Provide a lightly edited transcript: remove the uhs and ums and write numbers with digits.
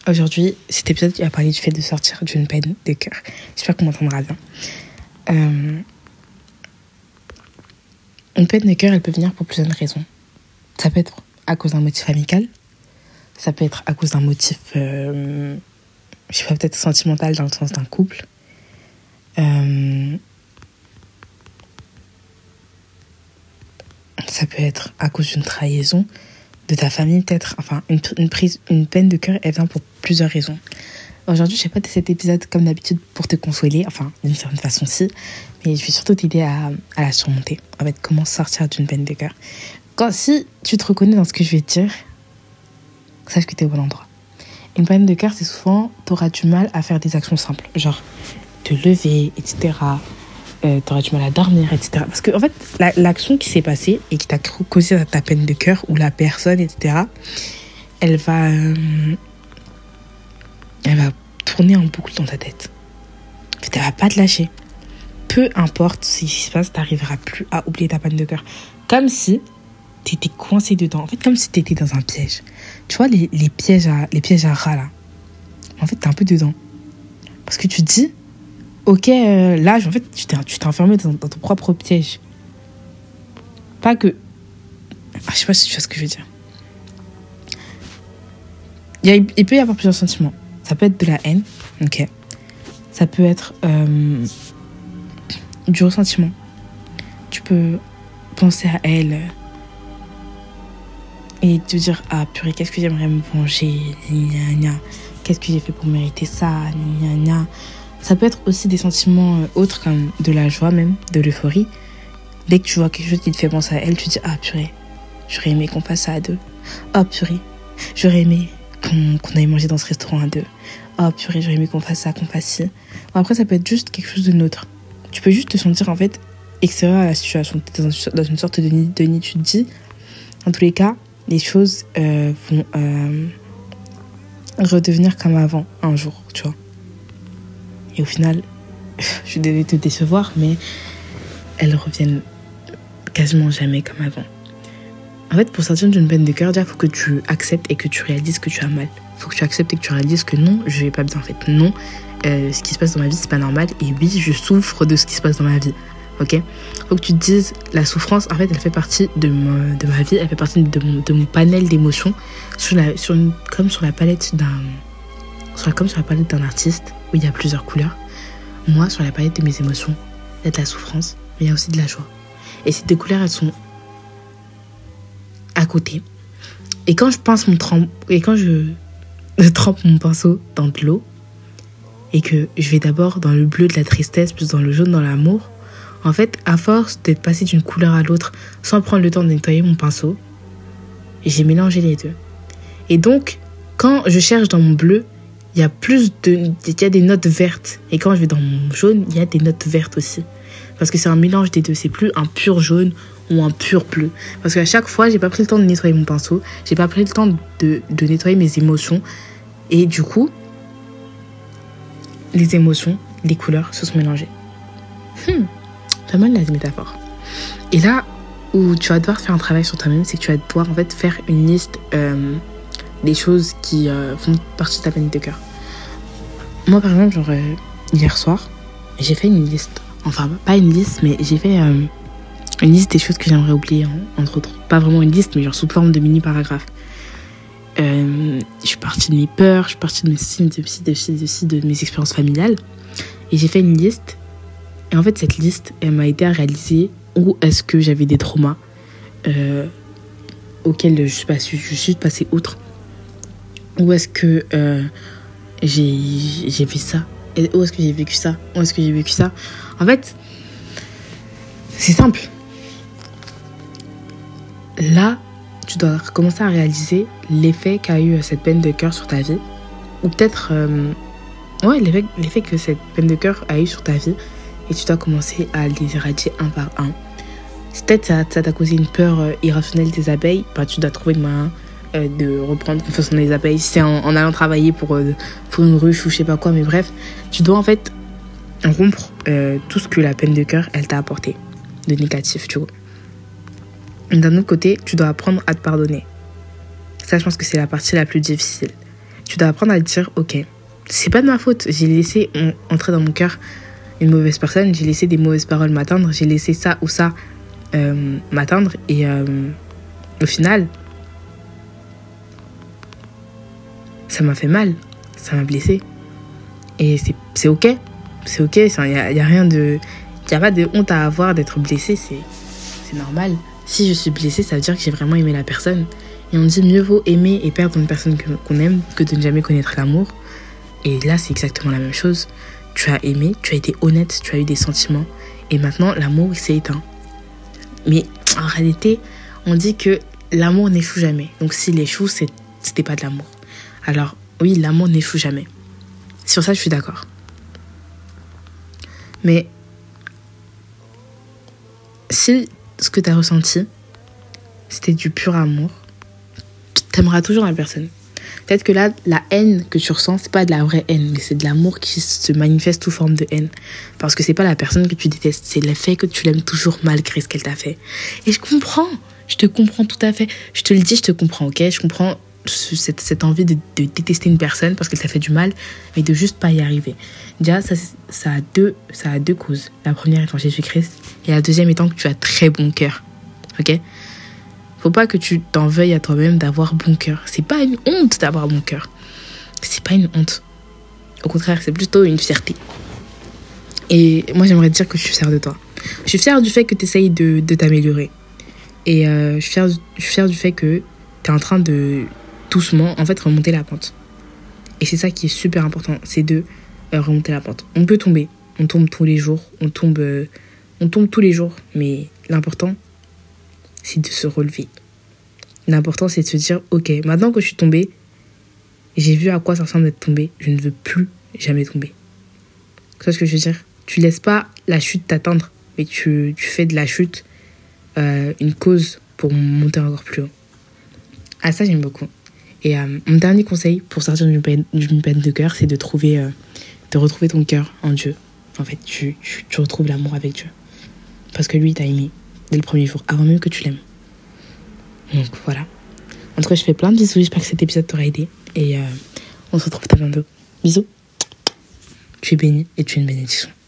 Aujourd'hui, cet épisode va parler du fait de sortir d'une peine de cœur. J'espère qu'on m'entendra bien. Une peine de cœur, elle peut venir pour plusieurs raisons. Ça peut être à cause d'un motif amical. Ça peut être à cause d'un motif, peut-être sentimental dans le sens d'un couple. Ça peut être à cause d'une trahison de ta famille, peut-être. Enfin, une peine de cœur, elle vient pour plusieurs raisons. Aujourd'hui, je ne vais pas de cet épisode comme d'habitude pour te consoler, enfin, d'une certaine façon, si, mais je vais surtout t'aider à la surmonter. En fait, comment sortir d'une peine de cœur. Si tu te reconnais dans ce que je vais te dire, sache que tu es au bon endroit. Une peine de cœur, c'est souvent, tu auras du mal à faire des actions simples, genre te lever, etc. Tu auras du mal à dormir, etc. Parce que, en fait, l'action qui s'est passée et qui t'a causé ta peine de cœur, ou la personne, etc., elle va tourner en boucle dans ta tête. En fait, elle va pas te lâcher. Peu importe ce qui se passe, tu n'arriveras plus à oublier ta peine de cœur. Comme si tu étais coincé dedans. En fait, comme si tu étais dans un piège. Tu vois, les pièges à rats, là. En fait, tu es un peu dedans. Parce que tu te dis, ok, là, en fait, tu t'es enfermé dans ton propre piège. Pas que... je sais pas si tu vois ce que je veux dire. Il peut y avoir plusieurs sentiments. Ça peut être de la haine, ok. Ça peut être du ressentiment. Tu peux penser à elle et te dire, ah purée, qu'est-ce que j'aimerais me venger, gna gna. Qu'est-ce que j'ai fait pour mériter ça, gna gna. Ça peut être aussi des sentiments autres, comme de la joie même, de l'euphorie. Dès que tu vois quelque chose qui te fait penser à elle, tu te dis, ah purée, j'aurais aimé qu'on fasse ça à deux. Ah purée, j'aurais aimé qu'on aille manger dans ce restaurant à deux. Oh purée, j'aurais aimé qu'on fasse ça, qu'on fasse ci. Bon, après, ça peut être juste quelque chose de neutre. Tu peux juste te sentir, en fait, extérieur à la situation. Tu es dans une sorte de nid. Tu te dis, en tous les cas, les choses vont redevenir comme avant, un jour, tu vois. Et au final, je devais te décevoir, mais elles reviennent quasiment jamais comme avant. En fait, pour sortir d'une peine de cœur, il faut que tu acceptes et que tu réalises que tu as mal. Il faut que tu acceptes et que tu réalises que non, je vais pas bien en fait. Non, ce qui se passe dans ma vie, c'est pas normal. Et oui, je souffre de ce qui se passe dans ma vie. Ok ? Il faut que tu te dises, la souffrance, en fait, elle fait partie de ma vie, elle fait partie de mon panel d'émotions, comme sur la palette d'un artiste, où il y a plusieurs couleurs. Moi, sur la palette de mes émotions, il y a de la souffrance, mais il y a aussi de la joie. Et ces deux couleurs, elles sont à côté. Et quand je trempe mon pinceau dans de l'eau et que je vais d'abord dans le bleu de la tristesse puis dans le jaune dans l'amour, en fait, à force d'être passé d'une couleur à l'autre sans prendre le temps de nettoyer mon pinceau, j'ai mélangé les deux. Et donc, quand je cherche dans mon bleu, il y a des notes vertes. Et quand je vais dans mon jaune, il y a des notes vertes aussi. Parce que c'est un mélange des deux. C'est plus un pur jaune ou un pur bleu. Parce qu'à chaque fois, j'ai pas pris le temps de nettoyer mon pinceau. J'ai pas pris le temps de nettoyer mes émotions. Et du coup, les émotions, les couleurs se sont mélangées. Pas mal la métaphore. Et là où tu vas devoir faire un travail sur toi-même, c'est que tu vas devoir en fait faire une liste des choses qui font partie de ta peine de cœur. Moi, par exemple, hier soir, j'ai fait une liste. Enfin, pas une liste, mais j'ai fait une liste des choses que j'aimerais oublier, entre autres. Pas vraiment une liste, mais genre sous forme de mini-paragraphes. Je suis partie de mes peurs, je suis partie de de mes expériences familiales. Et j'ai fait une liste. Et en fait, cette liste, elle m'a aidé à réaliser où est-ce que j'avais des traumas auxquels je suis passée outre. Où est-ce que j'ai fait ça? Et où est-ce que j'ai vécu ça? Où est-ce que j'ai vécu ça? En fait, c'est simple. Là, tu dois commencer à réaliser l'effet qu'a eu cette peine de cœur sur ta vie. Ou peut-être... l'effet que cette peine de cœur a eu sur ta vie. Et tu dois commencer à les éradiquer un par un. Si peut-être ça t'a causé une peur irrationnelle des abeilles, tu dois trouver le moyen de reprendre confiance en les abeilles. Si c'est en allant travailler pour une ruche ou je sais pas quoi, mais bref, tu dois en fait rompre tout ce que la peine de cœur elle t'a apporté de négatif, tu vois. D'un autre côté, tu dois apprendre à te pardonner. Ça, je pense que c'est la partie la plus difficile. tu dois apprendre à te dire, ok, c'est pas de ma faute. J'ai laissé entrer dans mon cœur une mauvaise personne. J'ai laissé des mauvaises paroles m'atteindre. J'ai laissé ça ou ça m'atteindre. Et au final, ça m'a fait mal. Ça m'a blessé. Et c'est ok. C'est ok. Il n'y a rien de... Il n'y a pas de honte à avoir d'être blessé. C'est normal. Si je suis blessée, ça veut dire que j'ai vraiment aimé la personne. Et on dit mieux vaut aimer et perdre une personne qu'on aime que de ne jamais connaître l'amour. Et là, c'est exactement la même chose. Tu as aimé, tu as été honnête, tu as eu des sentiments. Et maintenant, l'amour, il s'est éteint. Mais en réalité, on dit que l'amour n'échoue jamais. Donc s'il échoue, c'était pas de l'amour. Alors oui, l'amour n'échoue jamais. Sur ça, je suis d'accord. Mais si ce que tu as ressenti, c'était du pur amour, tu aimeras toujours la personne. Peut-être que là, la haine que tu ressens, c'est pas de la vraie haine, mais c'est de l'amour qui se manifeste sous forme de haine. Parce que c'est pas la personne que tu détestes, c'est le fait que tu l'aimes toujours malgré ce qu'elle t'a fait. Et je comprends, je te comprends tout à fait. Je te le dis, je te comprends, ok? Je comprends cette envie de détester une personne parce qu'elle t'a fait du mal, mais de juste pas y arriver. Déjà, ça a deux causes. La première étant Jésus-Christ, et la deuxième étant que tu as très bon cœur, ok? Faut pas que tu t'en veuilles à toi-même d'avoir bon cœur. C'est pas une honte d'avoir bon cœur. C'est pas une honte. Au contraire, c'est plutôt une fierté. Et moi, j'aimerais te dire que je suis fière de toi. Je suis fière du fait que tu essayes de t'améliorer. Et je suis fière du fait que tu es en train de doucement, en fait, remonter la pente. Et c'est ça qui est super important, c'est de remonter la pente. On peut tomber. On tombe tous les jours. On tombe tous les jours. Mais l'important, c'est de se relever. L'important, c'est de se dire, ok, maintenant que je suis tombée, j'ai vu à quoi ça ressemble d'être tombée, je ne veux plus jamais tomber. Tu vois ce que je veux dire? Tu laisses pas la chute t'atteindre, mais tu fais de la chute une cause pour monter encore plus haut. Ah, ça, j'aime beaucoup. Et mon dernier conseil pour sortir d'une peine de cœur, c'est de retrouver ton cœur en Dieu. En fait, tu retrouves l'amour avec Dieu. Parce que lui, il t'a aimé dès le premier jour, avant même que tu l'aimes. Donc voilà. En tout cas, je fais plein de bisous. J'espère que cet épisode t'aura aidé. Et on se retrouve très bientôt. Bisous. Tu es béni et tu es une bénédiction.